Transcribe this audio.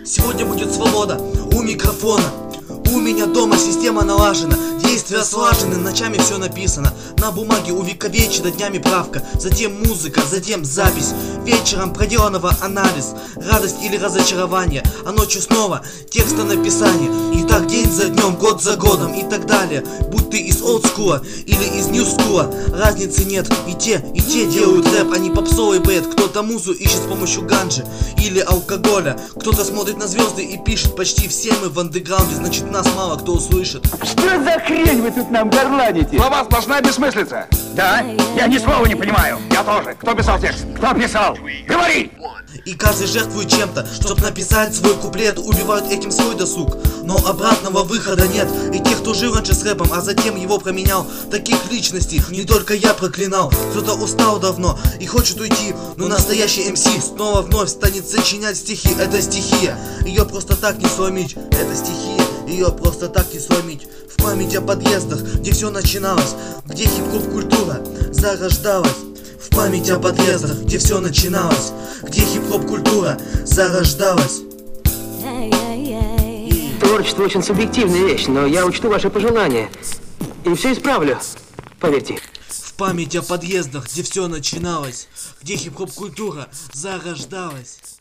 Сегодня будет свобода у микрофона. У меня дома система налажена, действия слажены, ночами все написано. На бумаге увековечена днями правка, затем музыка, затем запись. Вечером проделанного анализ, радость или разочарование, а ночью снова текста написания. И так день за днем, год за годом и так далее. Будь ты из олдскула или из ньюскула, разницы нет. И те делают рэп, а не попсовый бред. Кто-то музу ищет с помощью ганджи или алкоголя, кто-то смотрит на звезды и пишет: почти все мы в андеграунде, значит нас мало кто услышит. Что за хрень вы тут нам горланите? Слова сплошная бессмыслица. Да? Я ни слова не понимаю. Я тоже. Кто писал текст? Кто писал? Говори! И каждый жертвует чем-то, чтоб написать свой куплет. Убивают этим свой досуг, но обратного выхода нет. И тех, кто жил раньше с рэпом, а затем его променял, таких личностей не только я проклинал. Кто-то устал давно и хочет уйти, но настоящий МС снова вновь станет сочинять стихи. Это стихия, ее просто так не сломить. Это стихия, ее просто так не сломить. В память о подъездах, где все начиналось, где хип-хоп культура зарождалась. В память о подъездах, где все начиналось, где хип-хоп культура зарождалась. Творчество очень субъективная вещь, но я учту ваши пожелания и все исправлю, поверьте. В память о подъездах, где все начиналось, где хип-хоп культура зарождалась.